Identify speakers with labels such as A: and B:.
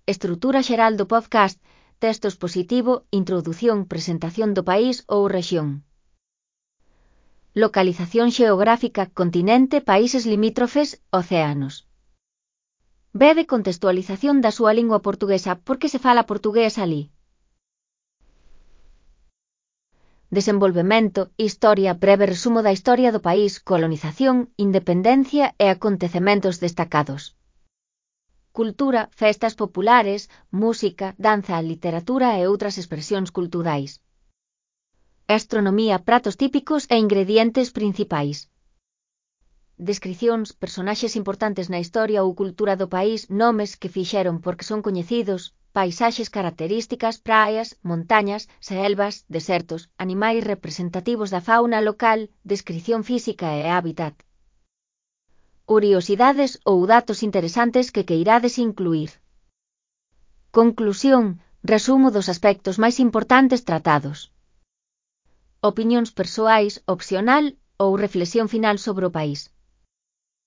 A: estrutura xeral do podcast, texto expositivo, introdución, presentación do país ou rexión. Localización xeográfica, continente, países limítrofes, océanos. B de contextualización da súa lingua portuguesa, por que se fala portugués alí. Desenvolvemento, historia, breve resumo da historia do país, colonización, independencia e acontecementos destacados. Cultura, festas populares, música, danza, literatura e outras expresións culturais. Gastronomía, pratos típicos e ingredientes principais. Descricións, personaxes importantes na historia ou cultura do país, nomes que fixeron porque son coñecidos, paisaxes características, praias, montañas, selvas, desertos, animais representativos da fauna local, descrición física e hábitat. Curiosidades ou datos interesantes que queirades incluir. Conclusión, resumo dos aspectos máis importantes tratados. Opinións persoais, opcional ou reflexión final sobre o país.